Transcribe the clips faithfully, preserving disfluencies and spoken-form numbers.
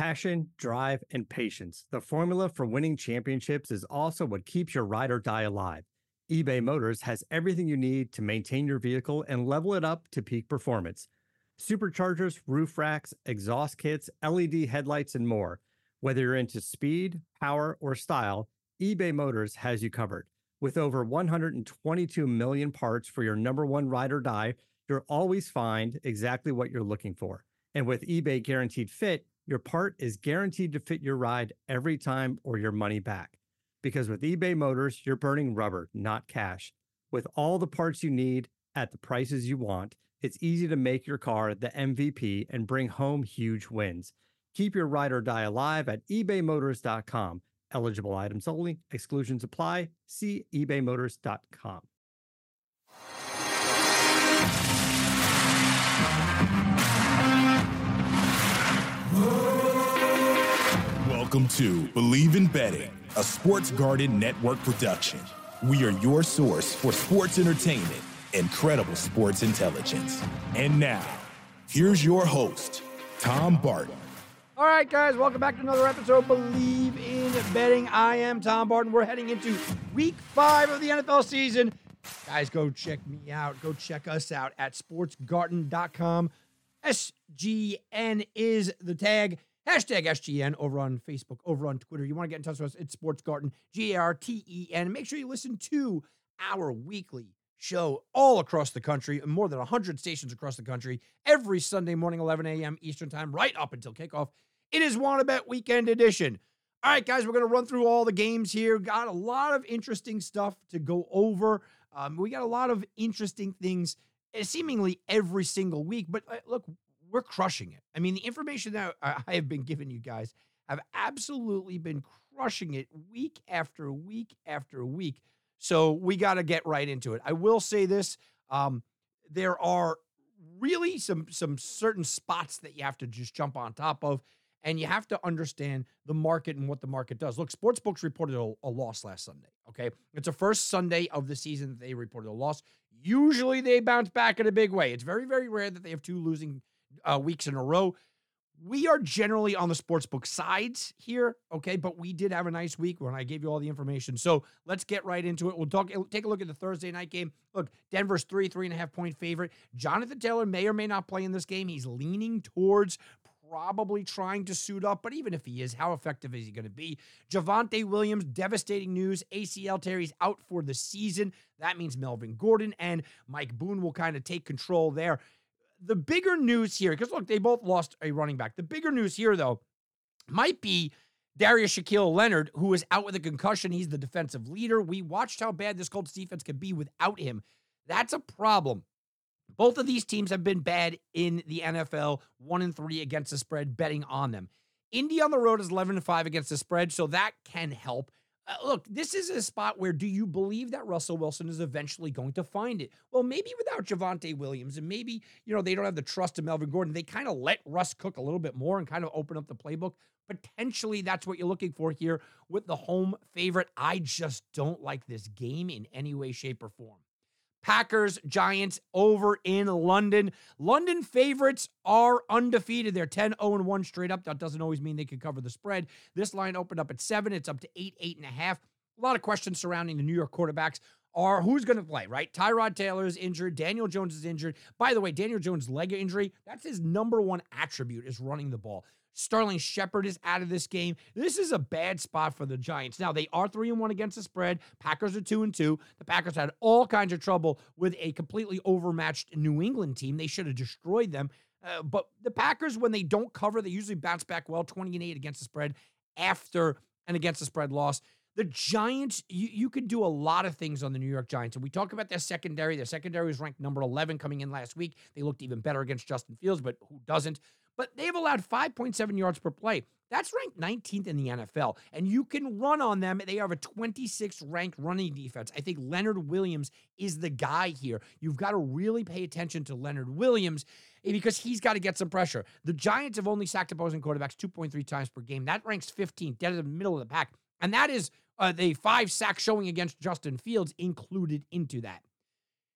Passion, drive, and patience. The formula for winning championships is also what keeps your ride or die alive. eBay Motors has everything you need to maintain your vehicle and level it up to peak performance. Superchargers, roof racks, exhaust kits, L E D headlights, and more. Whether you're into speed, power, or style, eBay Motors has you covered. With over one hundred twenty-two million parts for your number one ride or die, you'll always find exactly what you're looking for. And with eBay Guaranteed Fit, your part is guaranteed to fit your ride every time or your money back. Because with eBay Motors, you're burning rubber, not cash. With all the parts you need at the prices you want, it's easy to make your car the M V P and bring home huge wins. Keep your ride or die alive at ebay motors dot com. Eligible items only. Exclusions apply. See ebay motors dot com. Welcome to Believe in Betting, a Sports Garden Network production. We are your source for sports entertainment and credible sports intelligence. And now, here's your host, Tom Barton. All right, guys, welcome back to another episode of Believe in Betting. I am Tom Barton. We're heading into week five of the N F L season. Guys, go check me out. Go check us out at sports garden dot com. S G N is the tag. Hashtag S G N over on Facebook, over on Twitter. You want to get in touch with us, it's Sports Garden, G A R T E N. Make sure you listen to our weekly show all across the country, more than one hundred stations across the country, every Sunday morning, eleven a.m. Eastern time, right up until kickoff. It is Wanna Bet Weekend Edition. All right, guys, we're going to run through all the games here. Got a lot of interesting stuff to go over. Um, we got a lot of interesting things uh, seemingly every single week. But uh, look, we're crushing it. I mean, the information that I have been giving you guys have absolutely been crushing it week after week after week. So we got to get right into it. I will say this. Um, there are really some, some certain spots that you have to just jump on top of. And you have to understand the market and what the market does. Look, sportsbooks reported a, a loss last Sunday, okay? It's the first Sunday of the season that they reported a loss. Usually they bounce back in a big way. It's very, very rare that they have two losing uh, weeks in a row. We are generally on the sportsbook sides here, okay? But we did have a nice week when I gave you all the information. So let's get right into it. We'll talk. Take a look at the Thursday night game. Look, Denver's three, three and a half point favorite. Jonathan Taylor may or may not play in this game. He's leaning towards probably trying to suit up, but even if he is, how effective is he going to be? Javonte Williams, devastating news. A C L tear, he's out for the season. That means Melvin Gordon and Mike Boone will kind of take control there. The bigger news here, because look, they both lost a running back. The bigger news here, though, might be Darius Shaquille Leonard, who is out with a concussion. He's the defensive leader. We watched how bad this Colts defense could be without him. That's a problem. Both of these teams have been bad in the N F L, one and three against the spread, betting on them. Indy on the road is eleven and five against the spread, so that can help. Uh, look, this is a spot where do you believe that Russell Wilson is eventually going to find it? Well, maybe without Javonte Williams, and maybe, you know, they don't have the trust of Melvin Gordon. They kind of let Russ cook a little bit more and kind of open up the playbook. Potentially, that's what you're looking for here with the home favorite. I just don't like this game in any way, shape, or form. Packers, Giants over in London. London favorites are undefeated. They're ten oh one straight up. That doesn't always mean they can cover the spread. This line opened up at seven. It's up to eight, eight and a half. A lot of questions surrounding the New York quarterbacks are who's going to play, right? Tyrod Taylor is injured. Daniel Jones is injured. By the way, Daniel Jones' leg injury, that's his number one attribute is running the ball. Sterling Shepard is out of this game. This is a bad spot for the Giants. Now, they are three and one against the spread. Packers are two and two. The Packers had all kinds of trouble with a completely overmatched New England team. They should have destroyed them. Uh, but the Packers, when they don't cover, they usually bounce back well, twenty and eight against the spread after an against the spread loss. The Giants, you, you could do a lot of things on the New York Giants. And we talk about their secondary. Their secondary was ranked number eleven coming in last week. They looked even better against Justin Fields, but who doesn't? But they've allowed five point seven yards per play. That's ranked nineteenth in the N F L. And you can run on them. They have a twenty-sixth ranked running defense. I think Leonard Williams is the guy here. You've got to really pay attention to Leonard Williams because he's got to get some pressure. The Giants have only sacked opposing quarterbacks two point three times per game. That ranks fifteenth, dead in the middle of the pack. And that is uh, the five sack showing against Justin Fields included into that.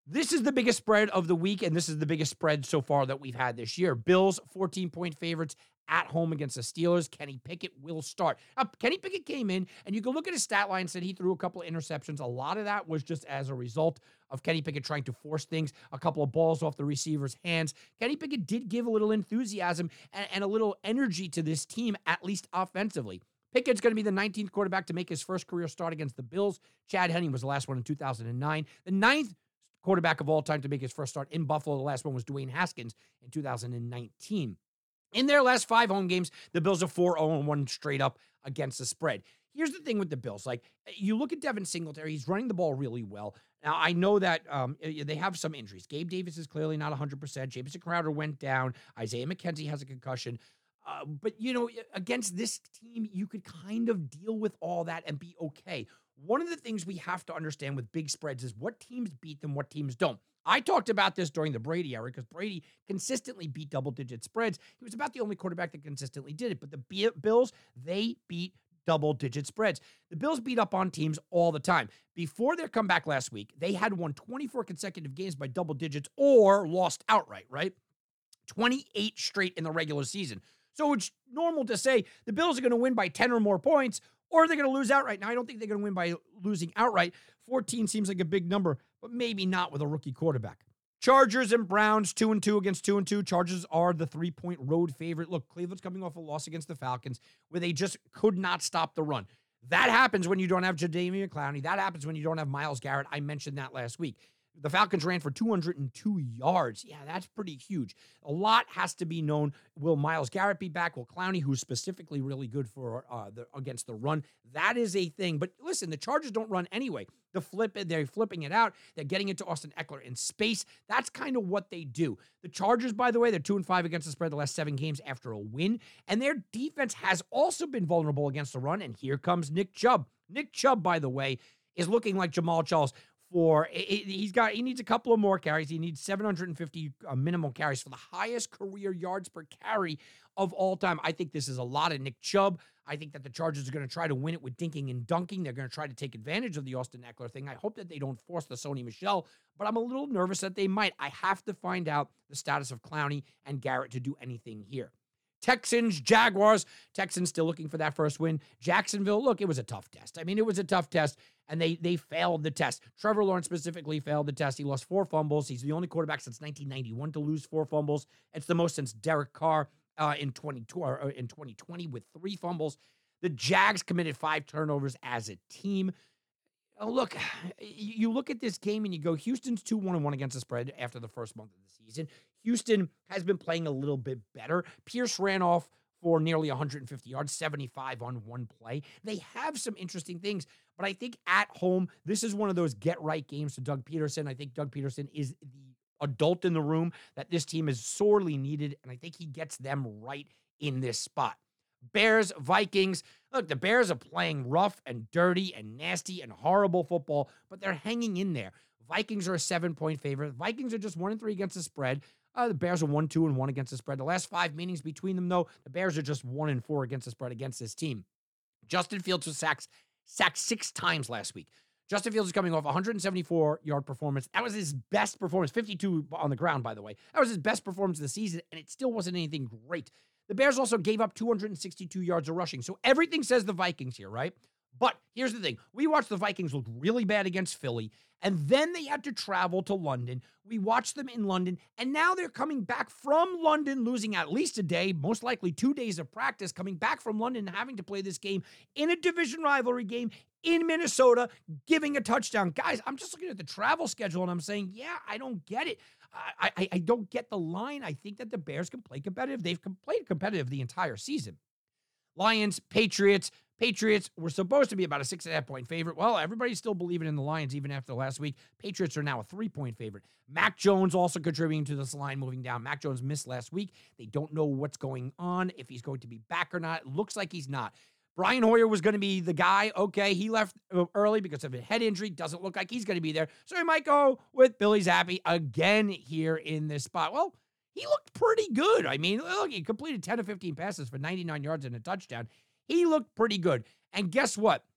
This is the biggest spread of the week, and this is the biggest spread so far that we've had this year. Bills, fourteen-point favorites at home against the Steelers. Kenny Pickett will start. Now, Kenny Pickett came in, and you can look at his stat line and said he threw a couple of interceptions. A lot of that was just as a result of Kenny Pickett trying to force things, a couple of balls off the receiver's hands. Kenny Pickett did give a little enthusiasm and, and a little energy to this team, at least offensively. Pickett's going to be the nineteenth quarterback to make his first career start against the Bills. Chad Henne was the last one in two thousand nine. The ninth quarterback of all time to make his first start in Buffalo. The last one was Dwayne Haskins in two thousand nineteen. In their last five home games, the Bills are four oh one straight up against the spread. Here's the thing with the Bills. Like, you look at Devin Singletary, he's running the ball really well. Now, I know that um, they have some injuries. Gabe Davis is clearly not one hundred percent. Jamison Crowder went down. Isaiah McKenzie has a concussion. Uh, but, you know, against this team, you could kind of deal with all that and be okay. One of the things we have to understand with big spreads is what teams beat them, what teams don't. I talked about this during the Brady era because Brady consistently beat double-digit spreads. He was about the only quarterback that consistently did it. But the Bills, they beat double-digit spreads. The Bills beat up on teams all the time. Before their comeback last week, they had won twenty-four consecutive games by double digits or lost outright, right? twenty-eight straight in the regular season. So it's normal to say the Bills are going to win by ten or more points, or they're going to lose outright. Now, I don't think they're going to win by losing outright. fourteen seems like a big number, but maybe not with a rookie quarterback. Chargers and Browns, two and two against two and two. Chargers are the three-point road favorite. Look, Cleveland's coming off a loss against the Falcons where they just could not stop the run. That happens when you don't have Jadeveon Clowney. That happens when you don't have Myles Garrett. I mentioned that last week. The Falcons ran for two hundred two yards. Yeah, that's pretty huge. A lot has to be known. Will Myles Garrett be back? Will Clowney, who's specifically really good for uh, the, against the run? That is a thing. But listen, the Chargers don't run anyway. The flip, they're flipping it out. They're getting it to Austin Eckler in space. That's kind of what they do. The Chargers, by the way, they're two and five against the spread the last seven games after a win. And their defense has also been vulnerable against the run. And here comes Nick Chubb. Nick Chubb, by the way, is looking like Jamal Charles. For he's got he needs a couple of more carries. He needs seven hundred fifty uh, minimal carries for the highest career yards per carry of all time. I think this is a lot of Nick Chubb. I think that the Chargers are going to try to win it with dinking and dunking. They're going to try to take advantage of the Austin Eckler thing. I hope that they don't force the Sony Michel, but I'm a little nervous that they might. I have to find out the status of Clowney and Garrett to do anything here. Texans, Jaguars. Texans still looking for that first win. Jacksonville, look, it was a tough test. I mean, it was a tough test, and they they failed the test. Trevor Lawrence specifically failed the test. He lost four fumbles. He's the only quarterback since nineteen ninety-one to lose four fumbles. It's the most since Derek Carr uh, in, twenty twenty with three fumbles. The Jags committed five turnovers as a team. Oh, look, you look at this game and you go, Houston's two one and one against the spread after the first month of the season. Houston has been playing a little bit better. Pierce ran off for nearly one hundred fifty yards, seventy-five on one play. They have some interesting things, but I think at home, this is one of those get-right games to Doug Peterson. I think Doug Peterson is the adult in the room that this team is sorely needed, and I think he gets them right in this spot. Bears, Vikings. Look, the Bears are playing rough and dirty and nasty and horrible football, but they're hanging in there. Vikings are a seven-point favorite. Vikings are just one and three against the spread. Uh, the Bears are one, two, and one against the spread. The last five meetings between them, though, the Bears are just one and four against the spread against this team. Justin Fields was sacked, sacked six times last week. Justin Fields is coming off a one hundred seventy-four yard performance. That was his best performance, fifty-two on the ground, by the way. That was his best performance of the season, and it still wasn't anything great. The Bears also gave up two hundred sixty-two yards of rushing. So everything says the Vikings here, right? But here's the thing. We watched the Vikings look really bad against Philly, and then they had to travel to London. We watched them in London, and now they're coming back from London, losing at least a day, most likely two days of practice, coming back from London and having to play this game in a division rivalry game in Minnesota, giving a touchdown. Guys, I'm just looking at the travel schedule, and I'm saying, yeah, I don't get it. I, I, I don't get the line. I think that the Bears can play competitive. They've played competitive the entire season. Lions, Patriots. Patriots were supposed to be about a six and a half point favorite. Well, everybody's still believing in the Lions even after last week. Patriots are now a three point favorite. Mac Jones also contributing to this line moving down. Mac Jones missed last week. They don't know what's going on, if he's going to be back or not. It looks like he's not. Brian Hoyer was going to be the guy. Okay, he left early because of a head injury. Doesn't look like he's going to be there. So he might go with Billy Zappi again here in this spot. Well, he looked pretty good. I mean, look, he completed ten of fifteen passes for ninety-nine yards and a touchdown. He looked pretty good. And guess what?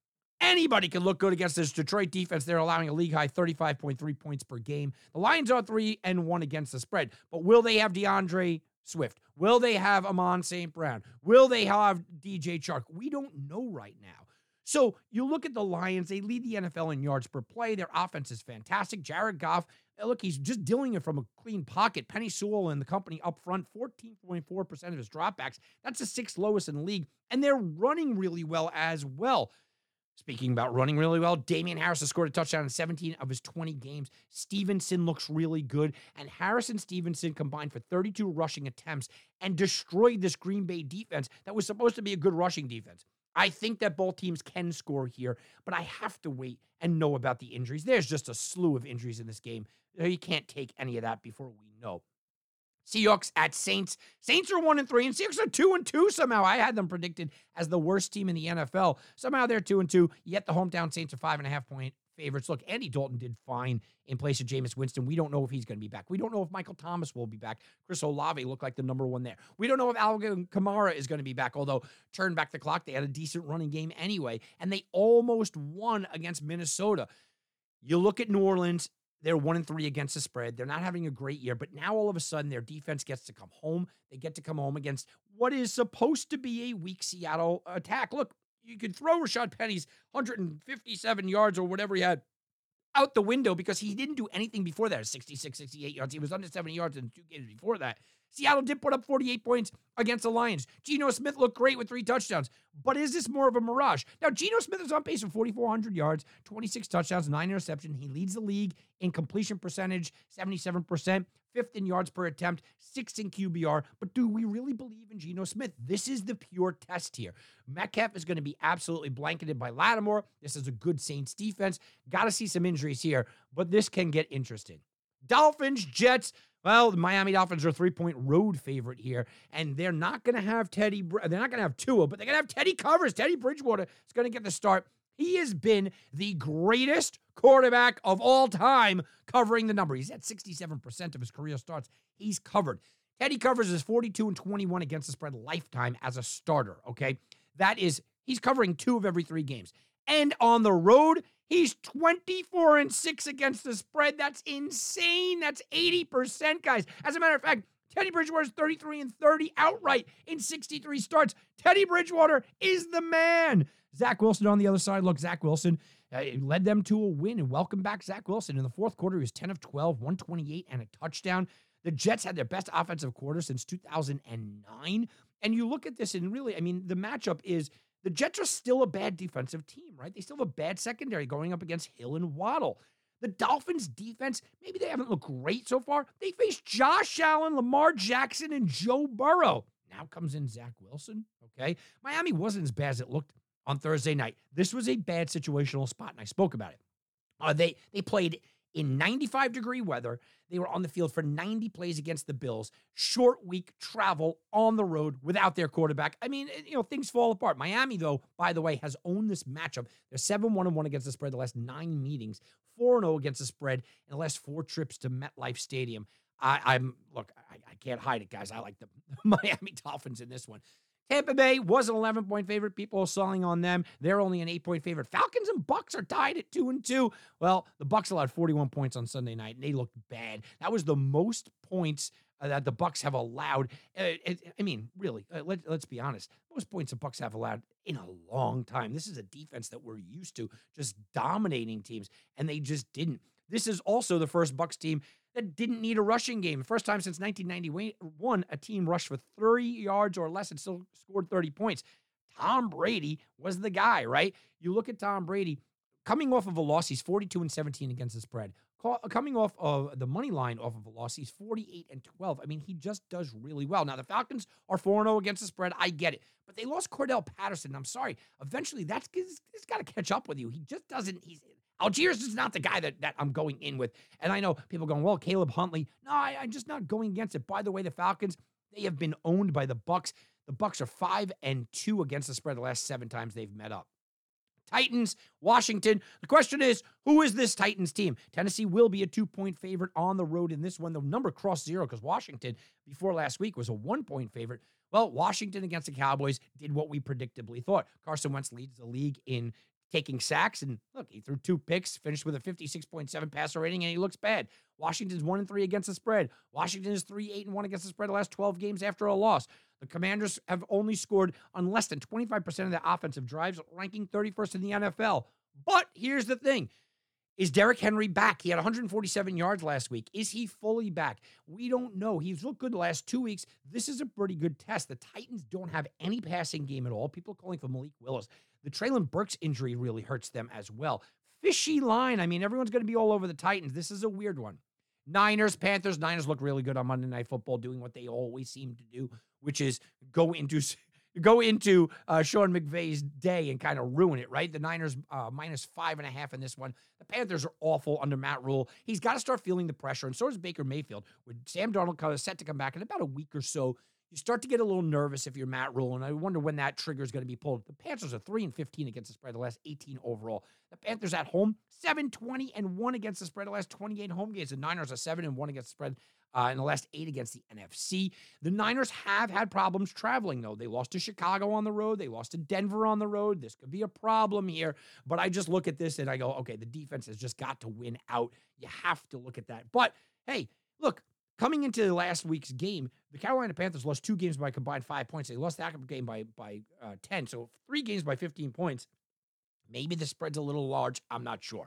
Anybody can look good against this Detroit defense. They're allowing a league-high thirty-five point three points per game. The Lions are three and one against the spread. But will they have DeAndre Swift? Will they have Amon Saint Brown? Will they have D J Chark? We don't know right now. So you look at the Lions, they lead the N F L in yards per play. Their offense is fantastic. Jared Goff, look, he's just dealing it from a clean pocket. Penny Sewell and the company up front, fourteen point four percent of his dropbacks. That's the sixth lowest in the league. And they're running really well as well. Speaking about running really well, Damian Harris has scored a touchdown in seventeen of his twenty games. Stevenson looks really good. And Harris and Stevenson combined for thirty-two rushing attempts and destroyed this Green Bay defense that was supposed to be a good rushing defense. I think that both teams can score here, but I have to wait and know about the injuries. There's just a slew of injuries in this game. You can't take any of that before we know. Seahawks at Saints. Saints are one and three, and Seahawks are two and two somehow. I had them predicted as the worst team in the N F L. Somehow they're two and two. Yet the hometown Saints are five and a half point favorites. Look, Andy Dalton did fine in place of Jameis Winston. We don't know if he's going to be back. We don't know if Michael Thomas will be back. Chris Olave looked like the number one there. We don't know if Alvin Kamara is going to be back, although turn back the clock. They had a decent running game anyway, and they almost won against Minnesota. You look at New Orleans. They're one and three against the spread. They're not having a great year, but now all of a sudden their defense gets to come home. They get to come home against what is supposed to be a weak Seattle attack. Look, you could throw Rashad Penny's one hundred fifty-seven yards or whatever he had out the window because he didn't do anything before that. sixty-six, sixty-eight yards. He was under seventy yards in two games before that. Seattle did put up forty-eight points against the Lions. Geno Smith looked great with three touchdowns. But is this more of a mirage? Now, Geno Smith is on pace for forty-four hundred yards, twenty-six touchdowns, nine interceptions. He leads the league in completion percentage, seventy-seven percent, fifth in yards per attempt, sixth in Q B R. But do we really believe in Geno Smith? This is the pure test here. Metcalf is going to be absolutely blanketed by Lattimore. This is a good Saints defense. Got to see some injuries here, but this can get interesting. Dolphins, Jets. Well, the Miami Dolphins are a three-point road favorite here, and they're not going to have Teddy. They're not going to have Tua, but they're going to have Teddy Covers. Teddy Bridgewater is going to get the start. He has been the greatest quarterback of all time covering the number. He's at sixty-seven percent of his career starts. He's covered. Teddy Covers is forty-two and twenty-one against the spread lifetime as a starter, okay? That is, he's covering two of every three games. And on the road, he's twenty-four and six against the spread. That's insane. That's eighty percent, guys. As a matter of fact, Teddy Bridgewater is thirty-three and thirty outright in sixty-three starts. Teddy Bridgewater is the man. Zach Wilson on the other side. Look, Zach Wilson uh, led them to a win, and welcome back Zach Wilson. In the fourth quarter, he was ten of twelve, one twenty-eight, and a touchdown. The Jets had their best offensive quarter since two thousand nine. And you look at this, and really, I mean, the matchup is the Jets are still a bad defensive team, right? They still have a bad secondary going up against Hill and Waddle. The Dolphins' defense, maybe they haven't looked great so far. They faced Josh Allen, Lamar Jackson, and Joe Burrow. Now comes in Zach Wilson, okay? Miami wasn't as bad as it looked on Thursday night. This was a bad situational spot, and I spoke about it. Uh, they they played in ninety-five degree weather. They were on the field for ninety plays against the Bills. Short week travel on the road without their quarterback. I mean, you know, things fall apart. Miami, though, by the way, has owned this matchup. They're seven one and one against the spread the last nine meetings, four and oh against the spread in the last four trips to MetLife Stadium. I, I'm, look, I, I can't hide it, guys. I like the Miami Dolphins in this one. Tampa Bay was an eleven-point favorite. People are selling on them. They're only an eight-point favorite. Falcons and Bucks are tied at two and two. Well, the Bucks allowed forty-one points on Sunday night, and they looked bad. That was the most points uh, that the Bucks have allowed. Uh, it, I mean, really, uh, let, let's be honest. Most points the Bucks have allowed in a long time. This is a defense that we're used to, just dominating teams, and they just didn't. This is also the first Bucks team that didn't need a rushing game. First time since nineteen ninety-one, a team rushed for thirty yards or less and still scored thirty points. Tom Brady was the guy, right? You look at Tom Brady coming off of a loss. He's forty-two and seventeen against the spread. Coming off of the money line off of a loss, he's forty-eight and twelve. I mean, he just does really well. Now, the Falcons are four and oh against the spread. I get it. But they lost Cordell Patterson. I'm sorry. Eventually, that's it's got to catch up with you. He just doesn't. He's Algiers is not the guy that, that I'm going in with. And I know people going, well, Caleb Huntley. No, I, I'm just not going against it. By the way, the Falcons, they have been owned by the Bucks. The Bucks are five and two against the spread the last seven times they've met up. Titans, Washington. The question is, who is this Titans team? Tennessee will be a two-point favorite on the road in this one. The number crossed zero because Washington, before last week, was a one-point favorite. Well, Washington against the Cowboys did what we predictably thought. Carson Wentz leads the league in taking sacks. And look, he threw two picks, finished with a fifty-six point seven passer rating, and he looks bad. Washington's one and three against the spread. Washington is three, eight, and one against the spread the last twelve games after a loss. The Commanders have only scored on less than twenty-five percent of their offensive drives, ranking thirty-first in the N F L. But here's the thing. Is Derrick Henry back? He had one hundred forty-seven yards last week. Is he fully back? We don't know. He's looked good the last two weeks. This is a pretty good test. The Titans don't have any passing game at all. People are calling for Malik Willis. The Treylon Burks injury really hurts them as well. Fishy line. I mean, everyone's going to be all over the Titans. This is a weird one. Niners, Panthers. Niners look really good on Monday Night Football, doing what they always seem to do, which is go into go into uh, Sean McVay's day and kind of ruin it, right? The Niners uh, minus five and a half in this one. The Panthers are awful under Matt Rule. He's got to start feeling the pressure, and so does Baker Mayfield. With Sam Darnold kind of set to come back in about a week or so, you start to get a little nervous if you're Matt Rule, and I wonder when that trigger is going to be pulled. The Panthers are three and fifteen against the spread, the last eighteen overall. The Panthers at home, seven, twenty, and one against the spread, the last twenty-eight home games. The Niners are seven and one against the spread uh, in the last eight against the N F C. The Niners have had problems traveling, though. They lost to Chicago on the road. They lost to Denver on the road. This could be a problem here, but I just look at this and I go, okay, the defense has just got to win out. You have to look at that. But, hey, look, coming into last week's game, the Carolina Panthers lost two games by combined five points. They lost that game by, by uh, ten, so three games by fifteen points. Maybe the spread's a little large. I'm not sure.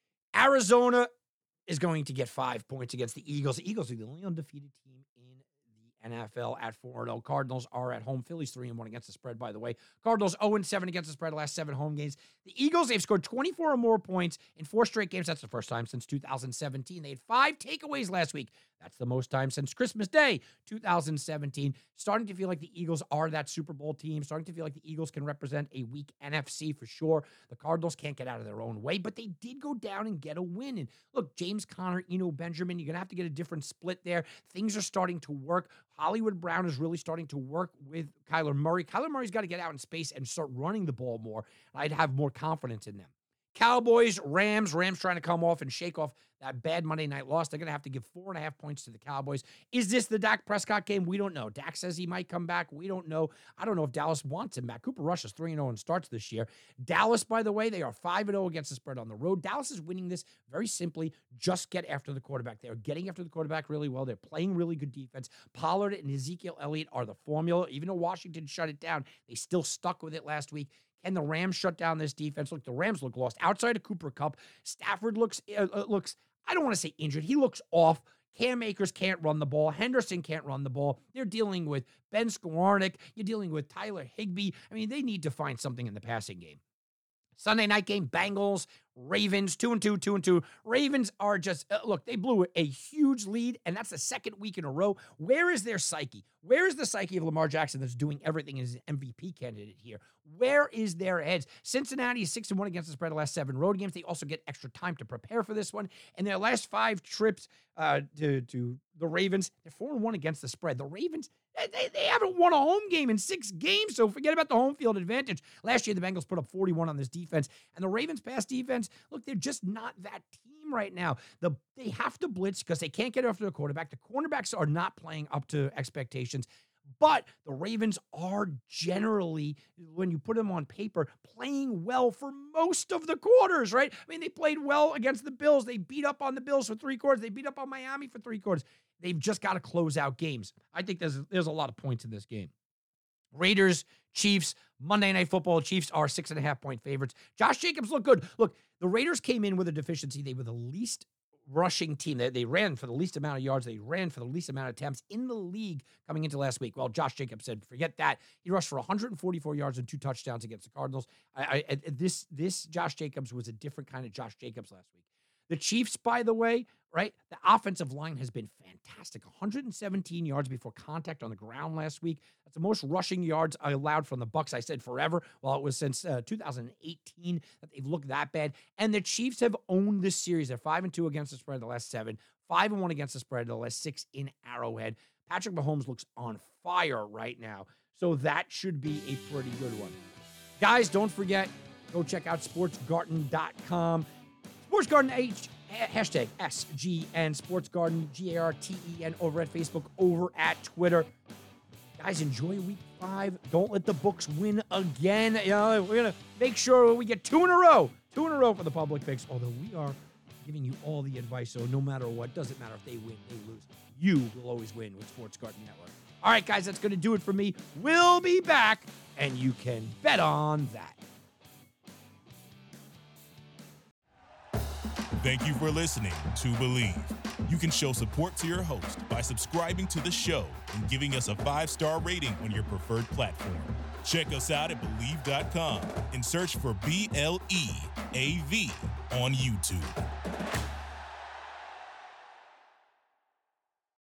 Arizona is going to get five points against the Eagles. The Eagles are the only undefeated team in the N F L at four and oh. Cardinals are at home. Phillies three and one against the spread, by the way. Cardinals oh and seven against the spread the last seven home games. The Eagles, they've scored twenty-four or more points in four straight games. That's the first time since two thousand seventeen. They had five takeaways last week. That's the most time since Christmas Day, two thousand seventeen. Starting to feel like the Eagles are that Super Bowl team. Starting to feel like the Eagles can represent a weak N F C for sure. The Cardinals can't get out of their own way, but they did go down and get a win. And look, James Conner, Eno Benjamin, you're going to have to get a different split there. Things are starting to work. Hollywood Brown is really starting to work with Kyler Murray. Kyler Murray's got to get out in space and start running the ball more. I'd have more confidence in them. Cowboys, Rams, Rams trying to come off and shake off that bad Monday night loss. They're going to have to give four and a half points to the Cowboys. Is this the Dak Prescott game? We don't know. Dak says he might come back. We don't know. I don't know if Dallas wants him back. Cooper Rush is three and oh and starts this year. Dallas, by the way, they are five and oh against the spread on the road. Dallas is winning this very simply. Just get after the quarterback. They are getting after the quarterback really well. They're playing really good defense. Pollard and Ezekiel Elliott are the formula. Even though Washington shut it down, they still stuck with it last week. Can the Rams shut down this defense? Look, the Rams look lost. Outside of Cooper Kupp, Stafford looks, uh, looks I don't want to say injured. He looks off. Cam Akers can't run the ball. Henderson can't run the ball. They're dealing with Ben Skowronek. You're dealing with Tyler Higbee. I mean, they need to find something in the passing game. Sunday night game, Bengals, Ravens, two and two, two and two. Ravens are just, uh, look, they blew a huge lead, and that's the second week in a row. Where is their psyche? Where is the psyche of Lamar Jackson that's doing everything as an M V P candidate here? Where is their heads? Cincinnati is six and one against the spread of the last seven road games. They also get extra time to prepare for this one. And their last five trips uh, to, to the Ravens, they're four and one against the spread. The Ravens, they, they haven't won a home game in six games, so forget about the home field advantage. Last year, the Bengals put up forty-one on this defense, and the Ravens' pass defense, look, they're just not that team right now. The They have to blitz because they can't get after the quarterback. The cornerbacks are not playing up to expectations. But the Ravens are generally, when you put them on paper, playing well for most of the quarters, right? I mean, they played well against the Bills. They beat up on the Bills for three quarters. They beat up on Miami for three quarters. They've just got to close out games. I think there's, there's a lot of points in this game. Raiders, Chiefs, Monday Night Football. Chiefs are six and a half point favorites. Josh Jacobs look good. Look, the Raiders came in with a deficiency. They were the least rushing team. They, they ran for the least amount of yards. They ran for the least amount of attempts in the league coming into last week. Well, Josh Jacobs said, forget that. He rushed for one hundred forty-four yards and two touchdowns against the Cardinals. I, I, this, this Josh Jacobs was a different kind of Josh Jacobs last week. The Chiefs, by the way, right, the offensive line has been fantastic. one hundred seventeen yards before contact on the ground last week. That's the most rushing yards allowed from the Bucs. I said forever. Well, it was since uh, two thousand eighteen that they've looked that bad. And the Chiefs have owned this series. They're five and two against the spread the last seven, five and one against the spread the last six in Arrowhead. Patrick Mahomes looks on fire right now, so that should be a pretty good one. Guys, don't forget, go check out sports garden dot com. Sports Garden H, hashtag S G N, Sports Garden, G A R T E N, over at Facebook, over at Twitter. Guys, enjoy week five. Don't let the books win again. You know, we're going to make sure we get two in a row. Two in a row for the public picks, although we are giving you all the advice, so no matter what, doesn't matter if they win, they lose. You will always win with Sports Garden Network. All right, guys, that's going to do it for me. We'll be back, and you can bet on that. Thank you for listening to Believe. You can show support to your host by subscribing to the show and giving us a five-star rating on your preferred platform. Check us out at Believe dot com and search for B L E A V on YouTube.